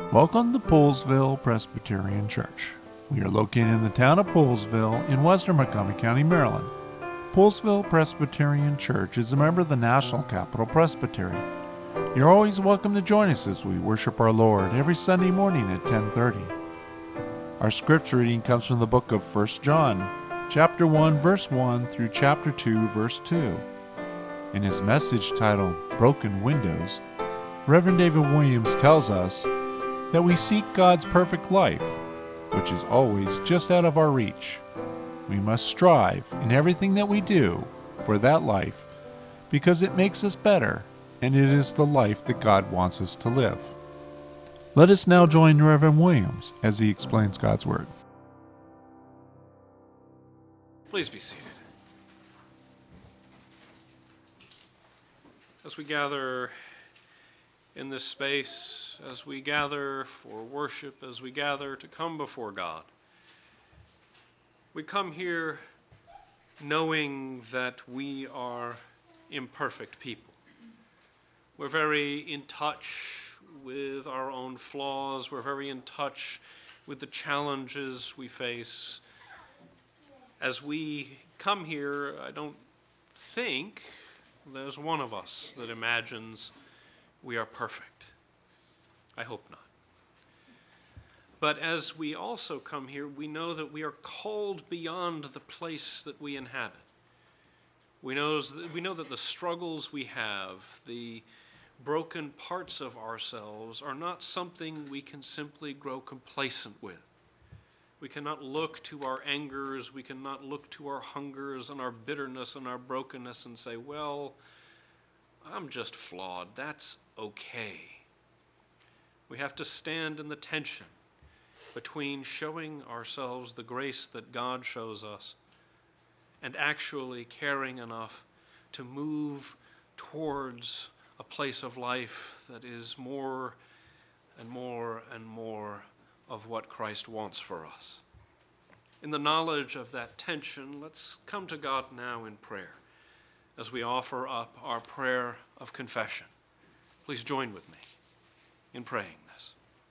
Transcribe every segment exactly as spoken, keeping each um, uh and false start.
Welcome to Poolesville Presbyterian Church. We are located in the town of Poolesville in western Montgomery County, Maryland. Poolesville Presbyterian Church is a member of the National Capital Presbytery. You're always welcome to join us as we worship our Lord every Sunday morning at ten thirty. Our scripture reading comes from the book of First John, chapter one, verse one through chapter two, verse two. In his message titled Broken Windows, Reverend David Williams tells us that we seek God's perfect life, which is always just out of our reach. We must strive in everything that we do for that life because it makes us better, and it is the life that God wants us to live. Let us now join Reverend Williams as he explains God's Word. Please be seated. As we gather in this space, as we gather for worship, as we gather to come before God, we come here knowing that we are imperfect people. We're very in touch with our own flaws. We're very in touch with the challenges we face. As we come here, I don't think there's one of us that imagines we are perfect. I hope not. But as we also come here, we know that we are called beyond the place that we inhabit. We know, we know that the struggles we have, the broken parts of ourselves, are not something we can simply grow complacent with. We cannot look to our angers, we cannot look to our hungers and our bitterness and our brokenness and say, well, I'm just flawed, that's okay. We have to stand in the tension between showing ourselves the grace that God shows us and actually caring enough to move towards a place of life that is more and more and more of what Christ wants for us. In the knowledge of that tension, let's come to God now in prayer as we offer up our prayer of confession. Please join with me in praying this.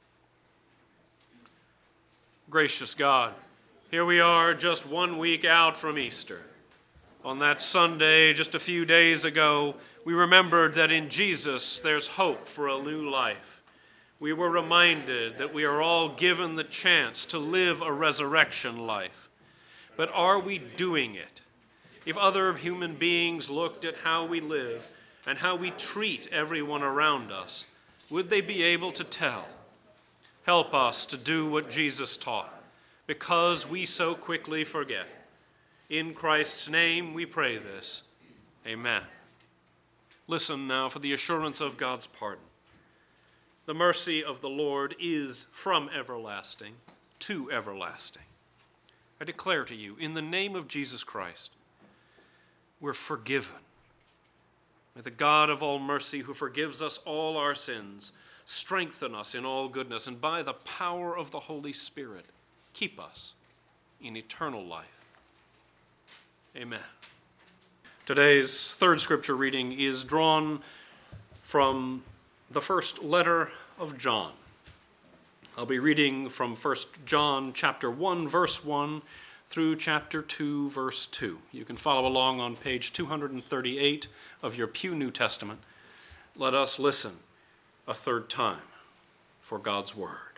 Gracious God, here we are just one week out from Easter. On that Sunday, just a few days ago, we remembered that in Jesus there's hope for a new life. We were reminded that we are all given the chance to live a resurrection life. But are we doing it? If other human beings looked at how we live and how we treat everyone around us, would they be able to tell? Help us to do what Jesus taught, because we so quickly forget. In Christ's name we pray this. Amen. Listen now for the assurance of God's pardon. The mercy of the Lord is from everlasting to everlasting. I declare to you, in the name of Jesus Christ, we're forgiven. May the God of all mercy, who forgives us all our sins, strengthen us in all goodness, and by the power of the Holy Spirit, keep us in eternal life. Amen. Today's third scripture reading is drawn from the first letter of John. I'll be reading from First John chapter one, verse one, through chapter two, verse two. You can follow along on page two thirty-eight of your Pew New Testament. Let us listen a third time for God's word.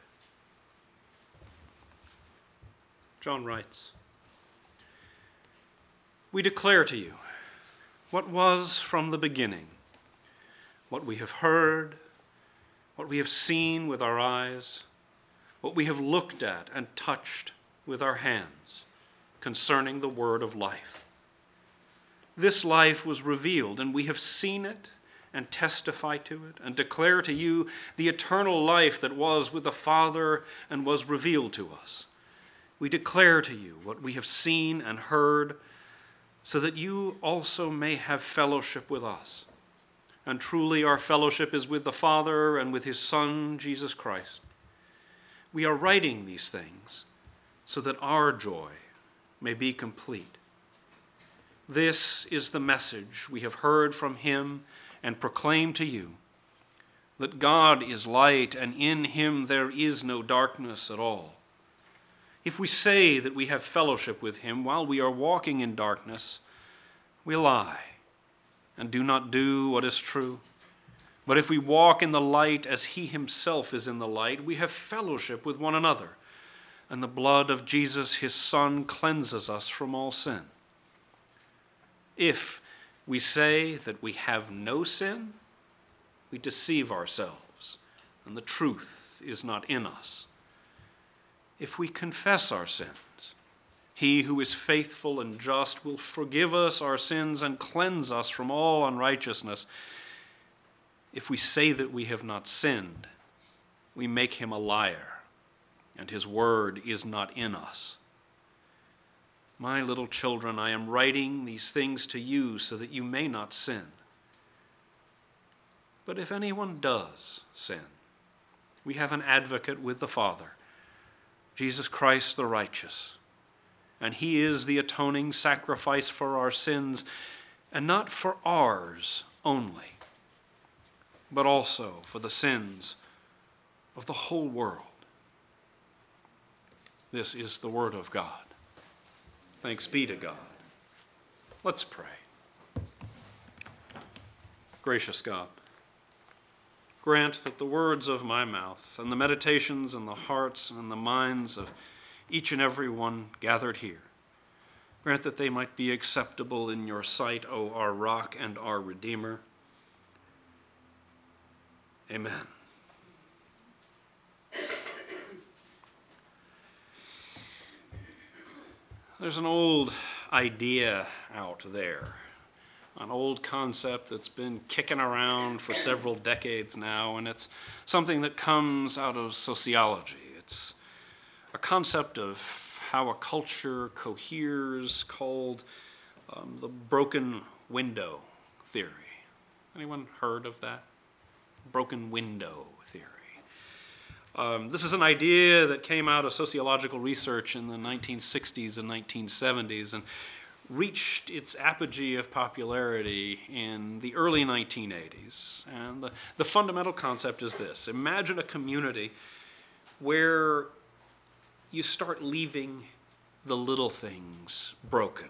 John writes, "We declare to you what was from the beginning, what we have heard, what we have seen with our eyes, what we have looked at and touched with our hands, concerning the word of life. This life was revealed, and we have seen it and testify to it and declare to you the eternal life that was with the Father and was revealed to us. We declare to you what we have seen and heard, so that you also may have fellowship with us. And truly our fellowship is with the Father and with his Son, Jesus Christ. We are writing these things so that our joy may be complete. This is the message we have heard from him and proclaim to you, that God is light and in him there is no darkness at all. If we say that we have fellowship with him while we are walking in darkness, we lie and do not do what is true. But if we walk in the light as he himself is in the light, we have fellowship with one another, and the blood of Jesus, his Son, cleanses us from all sin. If we say that we have no sin, we deceive ourselves, and the truth is not in us. If we confess our sins, he who is faithful and just will forgive us our sins and cleanse us from all unrighteousness. If we say that we have not sinned, we make him a liar, and his word is not in us. My little children, I am writing these things to you so that you may not sin. But if anyone does sin, we have an advocate with the Father, Jesus Christ the righteous. And he is the atoning sacrifice for our sins, and not for ours only, but also for the sins of the whole world. This is the word of God. Thanks be to God. Let's pray. Gracious God, grant that the words of my mouth and the meditations and the hearts and the minds of each and every one gathered here, grant that they might be acceptable in your sight, O our rock and our Redeemer. Amen. There's an old idea out there, an old concept that's been kicking around for several decades now, and it's something that comes out of sociology. It's a concept of how a culture coheres called um, the broken window theory. Anyone heard of that? Broken window theory. Um, this is an idea that came out of sociological research in the nineteen sixties and nineteen seventies and reached its apogee of popularity in the early nineteen eighties. And the, the fundamental concept is this. Imagine a community where you start leaving the little things broken.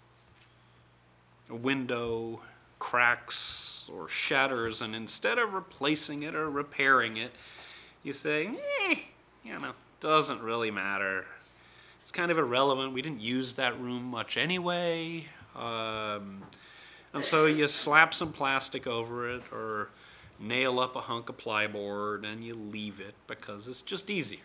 A window cracks or shatters, and instead of replacing it or repairing it, you say, eh, you know, doesn't really matter. It's kind of irrelevant. We didn't use that room much anyway. Um, and so you slap some plastic over it or nail up a hunk of plyboard and you leave it because it's just easier.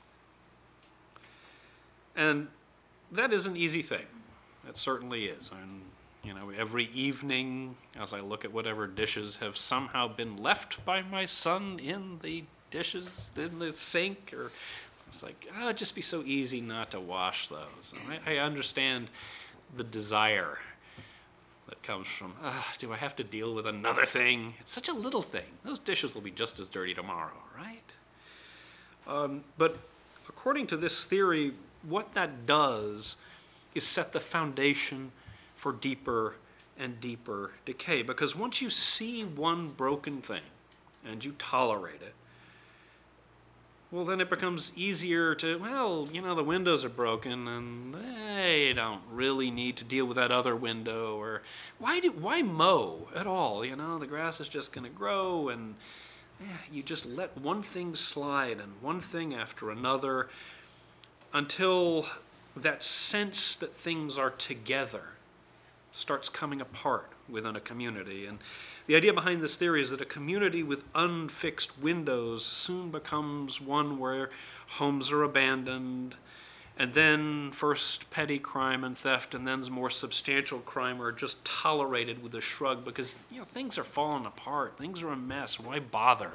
And that is an easy thing. It certainly is. And, you know, every evening as I look at whatever dishes have somehow been left by my son in the dishes in the sink, or it's like, oh, it'd just be so easy not to wash those. And I, I understand the desire that comes from, ah, do I have to deal with another thing? It's such a little thing. Those dishes will be just as dirty tomorrow, right? Um, but according to this theory, what that does is set the foundation for deeper and deeper decay. Because once you see one broken thing and you tolerate it, well, then it becomes easier to, well, you know, the windows are broken and they don't really need to deal with that other window. Or why do why mow at all? You know, the grass is just going to grow, and yeah, you just let one thing slide and one thing after another until that sense that things are together starts coming apart within a community. And the idea behind this theory is that a community with unfixed windows soon becomes one where homes are abandoned, and then first petty crime and theft, and then more substantial crime are just tolerated with a shrug because, you know, things are falling apart, things are a mess, why bother?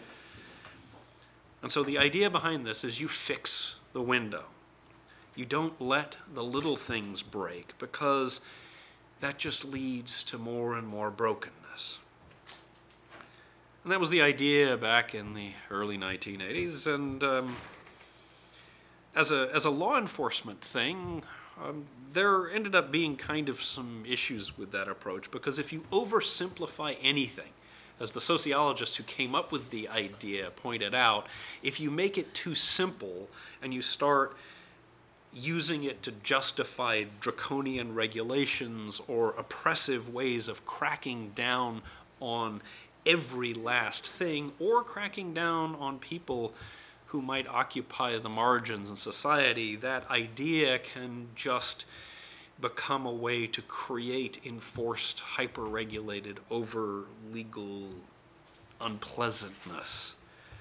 And so the idea behind this is you fix the window. You don't let the little things break, because that just leads to more and more brokenness. And that was the idea back in the early nineteen eighties. And um, as a as a law enforcement thing, um, there ended up being kind of some issues with that approach, because if you oversimplify anything as the sociologist who came up with the idea pointed out, if you make it too simple and you start using it to justify draconian regulations or oppressive ways of cracking down on every last thing, or cracking down on people who might occupy the margins in society, that idea can just become a way to create enforced, hyper-regulated, over-legal unpleasantness.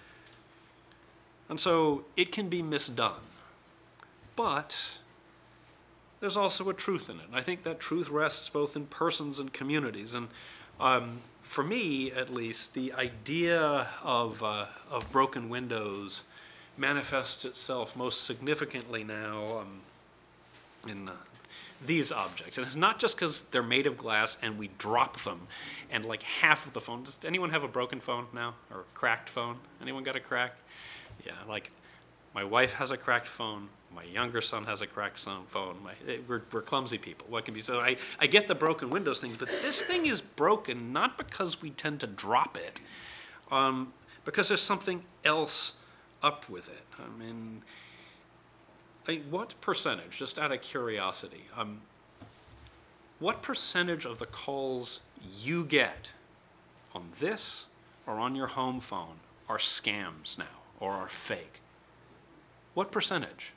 And so it can be misdone. But there's also a truth in it. And I think that truth rests both in persons and communities. And um, for me, at least, the idea of, uh, of broken windows manifests itself most significantly now um, in uh, these objects. And it's not just because they're made of glass and we drop them and like half of the phone. Does anyone have a broken phone now, or a cracked phone? Anyone got a crack? Yeah, like my wife has a cracked phone. My younger son has a cracked phone. My, we're, we're clumsy people. What can be so? I, I get the broken windows thing, but this thing is broken not because we tend to drop it, um, because there's something else up with it. I mean, I, what percentage, just out of curiosity, um, what percentage of the calls you get on this or on your home phone are scams now or are fake? What percentage?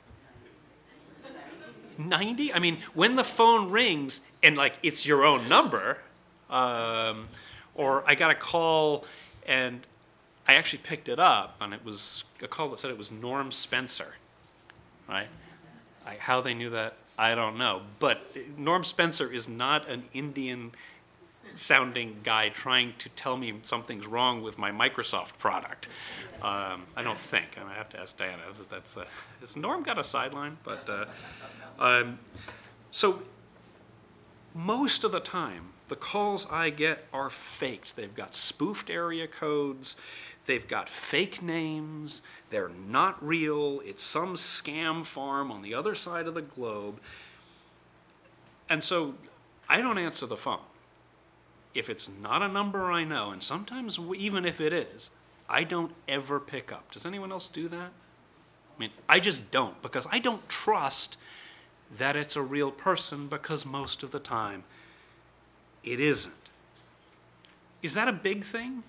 ninety? I mean, when the phone rings and like it's your own number, um, or I got a call and I actually picked it up and it was a call that said it was Norm Spencer, right? I, how they knew that, I don't know. But Norm Spencer is not an Indian sounding guy trying to tell me something's wrong with my Microsoft product. Um, I don't think. I have to ask Diana. That's uh, has Norm got a sideline? But uh, um, so most of the time, the calls I get are faked. They've got spoofed area codes. They've got fake names. They're not real. It's some scam farm on the other side of the globe. And so I don't answer the phone. If it's not a number I know, and sometimes even if it is, I don't ever pick up. Does anyone else do that? I mean, I just don't, because I don't trust that it's a real person, because most of the time it isn't. Is that a big thing?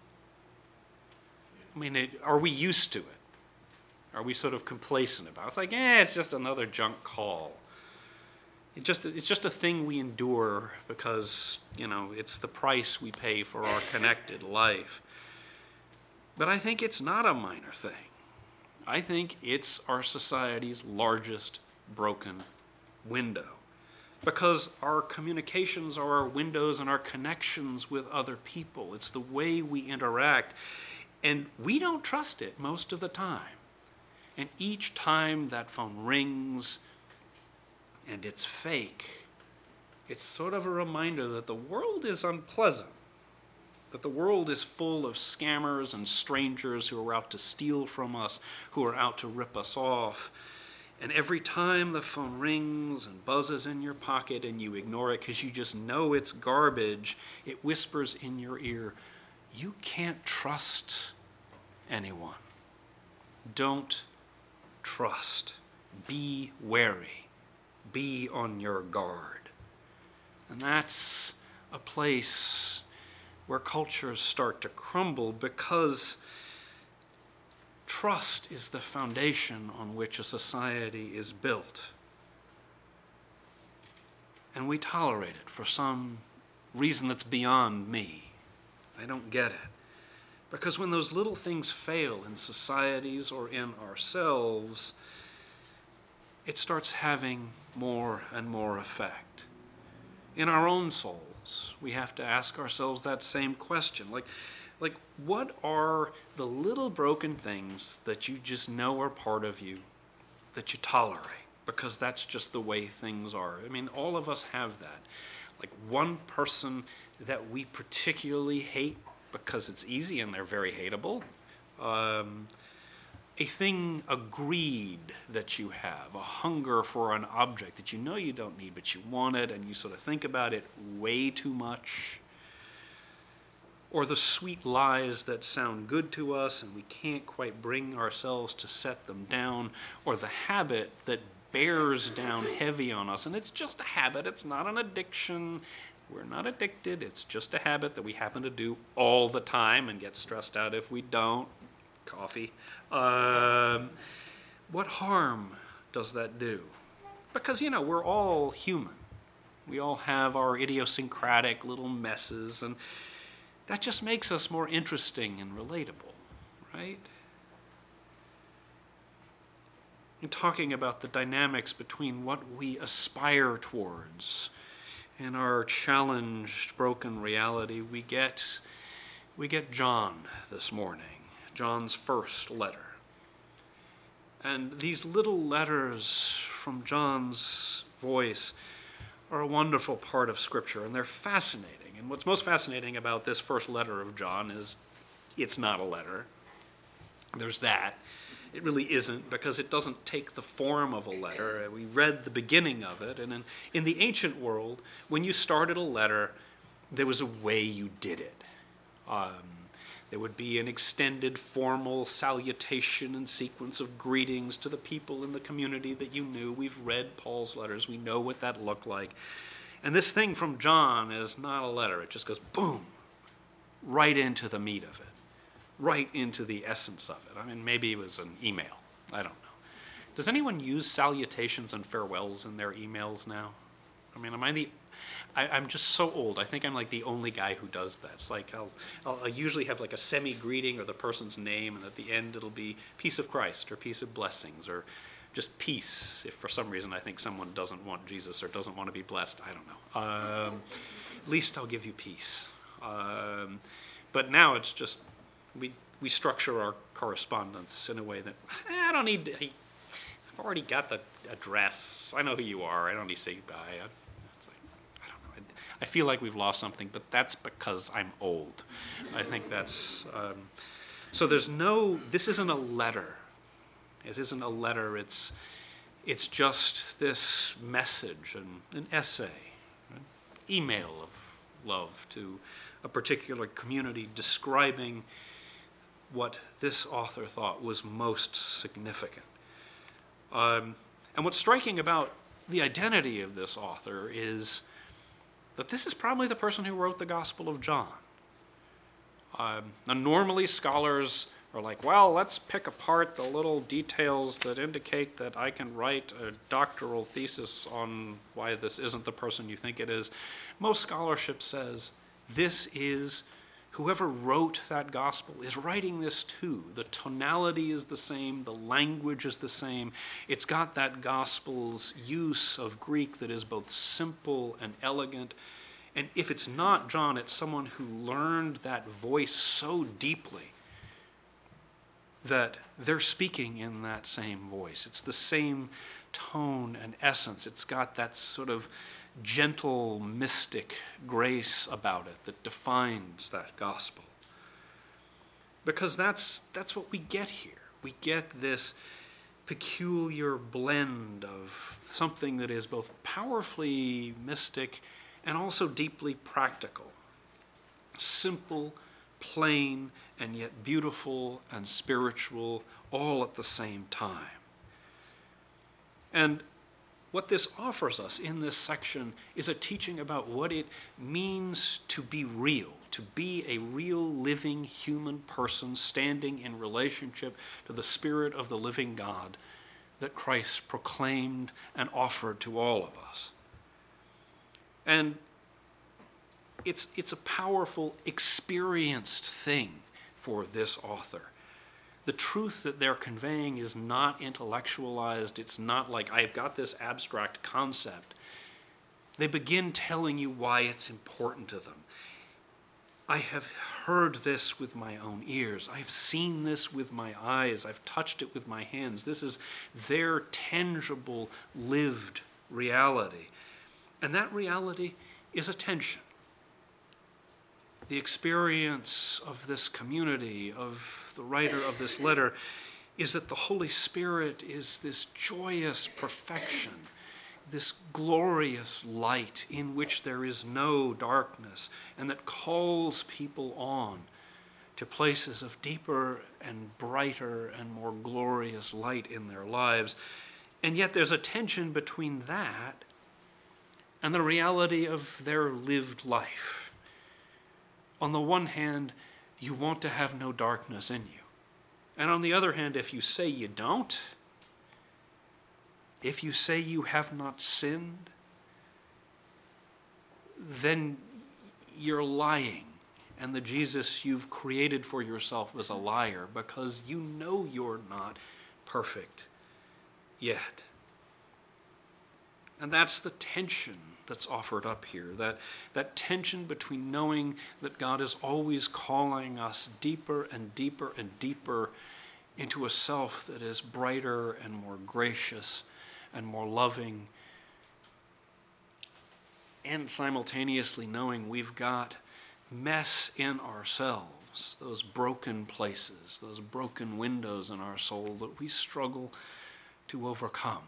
I mean, it, are we used to it? Are we sort of complacent about it? It's like, eh, it's just another junk call. It just, it's just a thing we endure because, you know, it's the price we pay for our connected life. But I think it's not a minor thing. I think it's our society's largest broken window, because our communications are our windows and our connections with other people. It's the way we interact, and we don't trust it most of the time. And each time that phone rings and it's fake, it's sort of a reminder that the world is unpleasant, that the world is full of scammers and strangers who are out to steal from us, who are out to rip us off. And every time the phone rings and buzzes in your pocket and you ignore it because you just know it's garbage, it whispers in your ear, you can't trust anyone. Don't trust. Be wary. Be on your guard. And that's a place where cultures start to crumble, because trust is the foundation on which a society is built. And we tolerate it for some reason that's beyond me. I don't get it. Because when those little things fail in societies or in ourselves, it starts having more and more effect. In our own souls, we have to ask ourselves that same question. Like, like, what are the little broken things that you just know are part of you that you tolerate? Because that's just the way things are. I mean, all of us have that. Like one person that we particularly hate because it's easy and they're very hateable. Um, a thing, a greed that you have, a hunger for an object that you know you don't need, but you want it, and you sort of think about it way too much. or the sweet lies that sound good to us and we can't quite bring ourselves to set them down, or the habit that bears down heavy on us. And it's just a habit, it's not an addiction. We're not addicted, it's just a habit that we happen to do all the time and get stressed out if we don't. Coffee. Um, what harm does that do? Because, you know, we're all human. We all have our idiosyncratic little messes, and that just makes us more interesting and relatable, right? In talking about the dynamics between what we aspire towards and our challenged, broken reality, we get, we get John this morning, John's first letter. And these little letters from John's voice are a wonderful part of Scripture, and they're fascinating. And what's most fascinating about this first letter of John is it's not a letter. There's that. It really isn't, because it doesn't take the form of a letter. We read the beginning of it, and in, in the ancient world, when you started a letter, there was a way you did it. Um, there would be an extended formal salutation and sequence of greetings to the people in the community that you knew. We've read Paul's letters. We know what that looked like. And this thing from John is not a letter. It just goes boom, right into the meat of it, right into the essence of it. I mean, maybe it was an email. I don't know. Does anyone use salutations and farewells in their emails now? I mean, am I the... I, I'm just so old. I think I'm like the only guy who does that. It's like I'll, I'll, I'll usually have like a semi-greeting or the person's name, and at the end it'll be peace of Christ or peace of blessings or just peace, if for some reason I think someone doesn't want Jesus or doesn't want to be blessed. I don't know. Um, at least I'll give you peace. Um, but now it's just, we we structure our correspondence in a way that, eh, I don't need to, I've already got the address. I know who you are. I don't need to say goodbye. I, it's like, I don't know. I, I feel like we've lost something, but that's because I'm old. I think that's, um, so there's no, this isn't a letter. It isn't a letter, it's it's just this message, and an essay, an email of love to a particular community describing what this author thought was most significant. Um, and what's striking about the identity of this author is that this is probably the person who wrote the Gospel of John. Um, now normally scholars are like, well, let's pick apart the little details that indicate that I can write a doctoral thesis on why this isn't the person you think it is. Most scholarship says this is, whoever wrote that gospel is writing this too. The tonality is the same, the language is the same. It's got that gospel's use of Greek that is both simple and elegant. And if it's not John, it's someone who learned that voice so deeply that they're speaking in that same voice. It's the same tone and essence. It's got that sort of gentle, mystic grace about it that defines that gospel. Because that's that's what we get here. We get this peculiar blend of something that is both powerfully mystic and also deeply practical. Simple, plain, and yet beautiful and spiritual, all at the same time. And what this offers us in this section is a teaching about what it means to be real, to be a real living human person standing in relationship to the Spirit of the living God that Christ proclaimed and offered to all of us. And it's, it's a powerful, experienced thing for this author. The truth that they're conveying is not intellectualized. It's not like, I've got this abstract concept. They begin telling you why it's important to them. I have heard this with my own ears. I've seen this with my eyes. I've touched it with my hands. This is their tangible, lived reality. And that reality is attention. The experience of this community, of the writer of this letter, is that the Holy Spirit is this joyous perfection, this glorious light in which there is no darkness, and that calls people on to places of deeper and brighter and more glorious light in their lives. And yet there's a tension between that and the reality of their lived life. On the one hand, you want to have no darkness in you. And on the other hand, if you say you don't, if you say you have not sinned, then you're lying. And the Jesus you've created for yourself is a liar, because you know you're not perfect yet. And that's the tension that's offered up here, that, that tension between knowing that God is always calling us deeper and deeper and deeper into a self that is brighter and more gracious and more loving, and simultaneously knowing we've got mess in ourselves, those broken places, those broken windows in our soul that we struggle to overcome,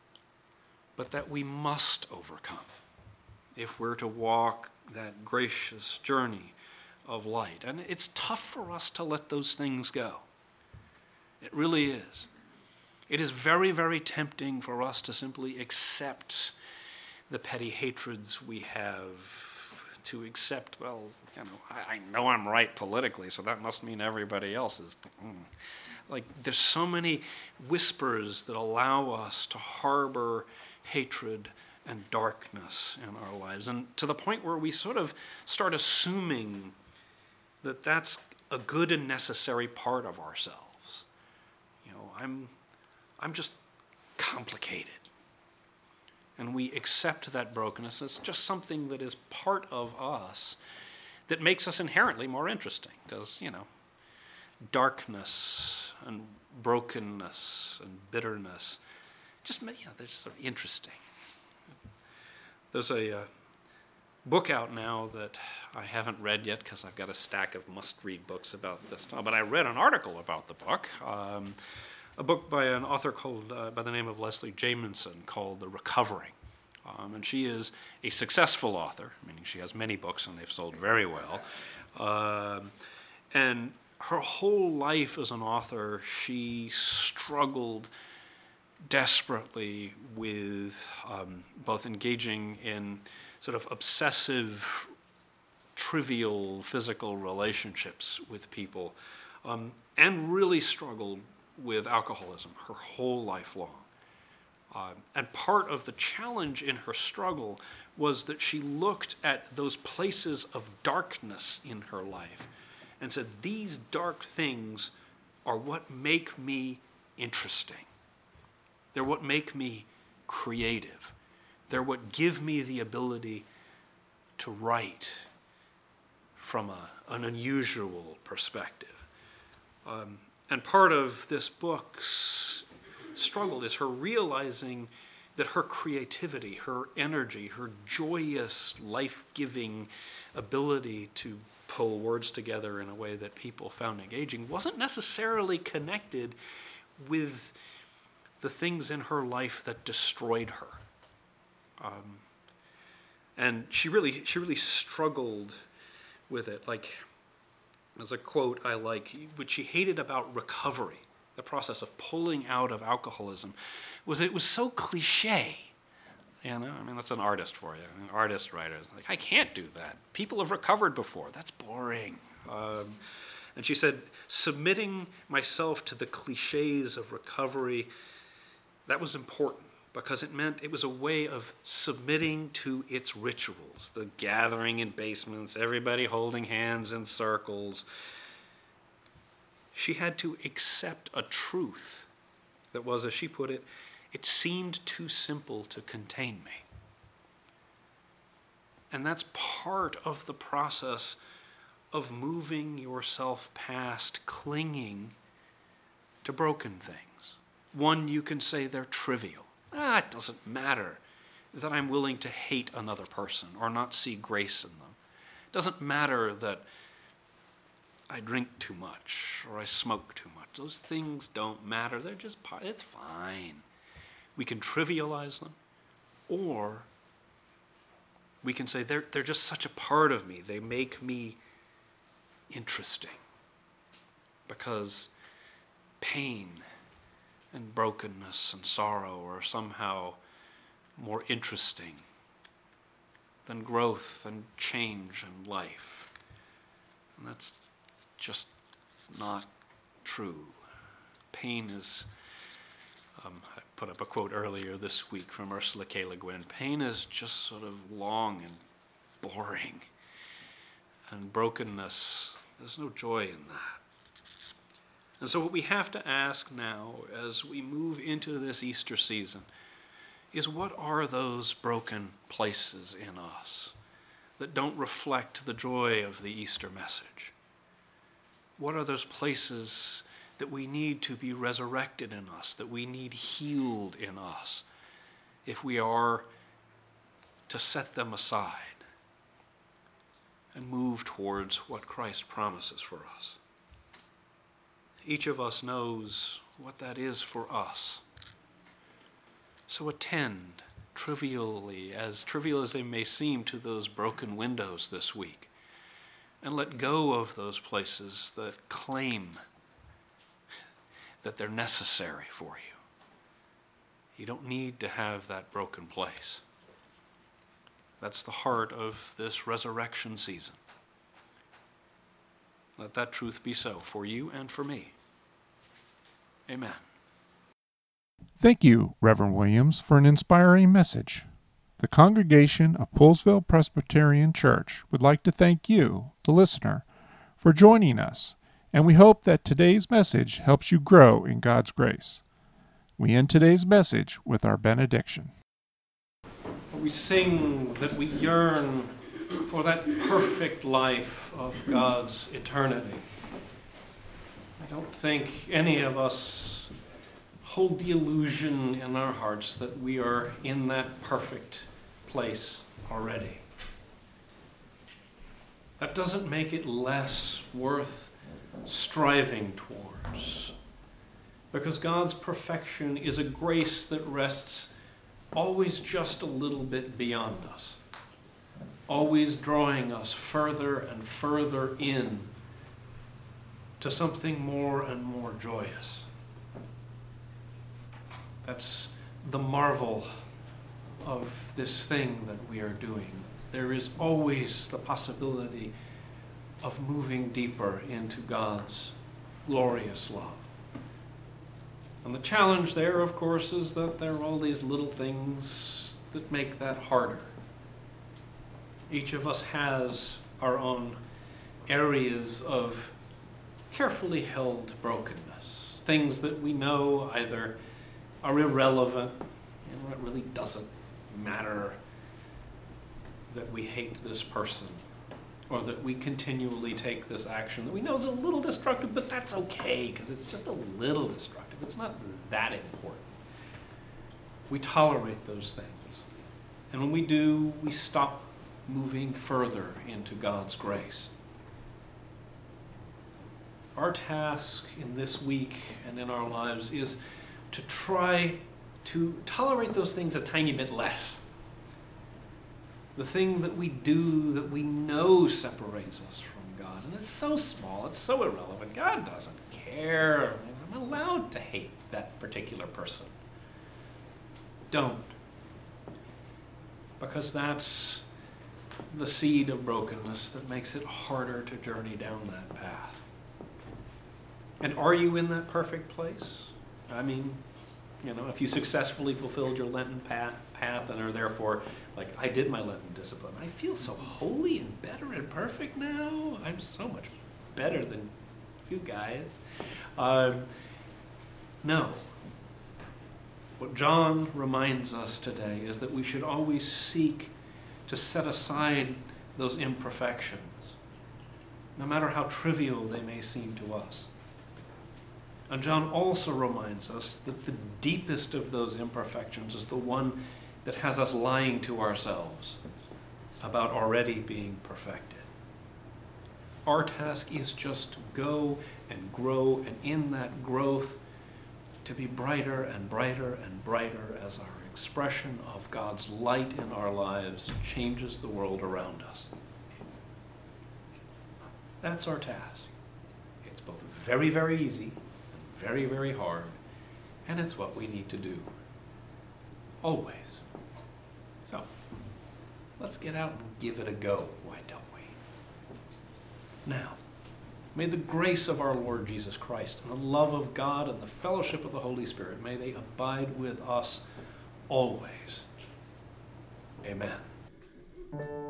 but that we must overcome if we're to walk that gracious journey of light. And it's tough for us to let those things go. It really is. It is very, very tempting for us to simply accept the petty hatreds we have, to accept, well, you know, I, I know I'm right politically, so that must mean everybody else is. Mm. Like, there's so many whispers that allow us to harbor hatred and darkness in our lives, and to the point where we sort of start assuming that that's a good and necessary part of ourselves. You know, I'm, I'm just complicated. And we accept that brokenness as just something that is part of us that makes us inherently more interesting. Because, you know, darkness and brokenness and bitterness, just, you know, they're just sort of interesting. There's a uh, book out now that I haven't read yet because I've got a stack of must-read books about this stuff. But I read an article about the book. Um, a book by an author called, uh, by the name of Leslie Jamison, called The Recovering. Um, and she is a successful author, meaning she has many books and they've sold very well. Um, and her whole life as an author, she struggled desperately with um, both engaging in sort of obsessive, trivial physical relationships with people, um, and really struggled with alcoholism her whole life long. Uh, and part of the challenge in her struggle was that she looked at those places of darkness in her life and said, these dark things are what make me interesting. They're what make me creative. They're what give me the ability to write from a, an unusual perspective. Um, and part of this book's struggle is her realizing that her creativity, her energy, her joyous, life-giving ability to pull words together in a way that people found engaging wasn't necessarily connected with the things in her life that destroyed her. Um, and she really, she really struggled with it. Like, there's a quote I like, which she hated about recovery, the process of pulling out of alcoholism, was that it was so cliche. You know, I mean, that's an artist for you. An artist writer is like, I can't do that. People have recovered before. That's boring. Um, and she said, submitting myself to the cliches of recovery, that was important because it meant it was a way of submitting to its rituals, the gathering in basements, everybody holding hands in circles. She had to accept a truth that was, as she put it, it seemed too simple to contain me. And that's part of the process of moving yourself past clinging to broken things. One, you can say they're trivial. Ah, it doesn't matter that I'm willing to hate another person or not see grace in them. It doesn't matter that I drink too much or I smoke too much. Those things don't matter. They're just, it's fine. We can trivialize them, Or we can say they're, they're just such a part of me. They make me interesting. Because pain and brokenness and sorrow are somehow more interesting than growth and change and life. And that's just not true. Pain is, um, I put up a quote earlier this week from Ursula K. Le Guin, pain is just sort of long and boring. And brokenness, there's no joy in that. And so what we have to ask now as we move into this Easter season is, what are those broken places in us that don't reflect the joy of the Easter message? What are those places that we need to be resurrected in us, that we need healed in us, if we are to set them aside and move towards what Christ promises for us? Each of us knows what that is for us. So attend, trivially, as trivial as they may seem, to those broken windows this week, and let go of those places that claim that they're necessary for you. You don't need to have that broken place. That's the heart of this resurrection season. Let that truth be so for you and for me. Amen. Thank you, Reverend Williams, for an inspiring message. The congregation of Poolesville Presbyterian Church would like to thank you, the listener, for joining us, and we hope that today's message helps you grow in God's grace. We end today's message with our benediction. We sing that we yearn for that perfect life of God's eternity. I don't think any of us hold the illusion in our hearts that we are in that perfect place already. That doesn't make it less worth striving towards, because God's perfection is a grace that rests always just a little bit beyond us, always drawing us further and further in to something more and more joyous. That's the marvel of this thing that we are doing. There is always the possibility of moving deeper into God's glorious love. And the challenge there, of course, is that there are all these little things that make that harder. Each of us has our own areas of carefully held brokenness, things that we know either are irrelevant, you know, it really doesn't matter that we hate this person, or that we continually take this action that we know is a little destructive, but that's okay, because it's just a little destructive. It's not that important. We tolerate those things. And when we do, we stop moving further into God's grace. Our task in this week and in our lives is to try to tolerate those things a tiny bit less. The thing that we do that we know separates us from God. And it's so small, it's so irrelevant. God doesn't care. I'm allowed to hate that particular person. Don't. Because that's the seed of brokenness that makes it harder to journey down that path. And are you in that perfect place? I mean, you know, if you successfully fulfilled your Lenten path, path and are therefore like, I did my Lenten discipline. I feel so holy and better and perfect now. I'm so much better than you guys. Um, no. What John reminds us today is that we should always seek to set aside those imperfections, no matter how trivial they may seem to us. And John also reminds us that the deepest of those imperfections is the one that has us lying to ourselves about already being perfected. Our task is just to go and grow, and in that growth, to be brighter and brighter and brighter as our expression of God's light in our lives changes the world around us. That's our task. It's both very, very easy and very, very hard, and it's what we need to do. Always. So, let's get out and give it a go, why don't we? Now, may the grace of our Lord Jesus Christ and the love of God and the fellowship of the Holy Spirit, may they abide with us always. Amen.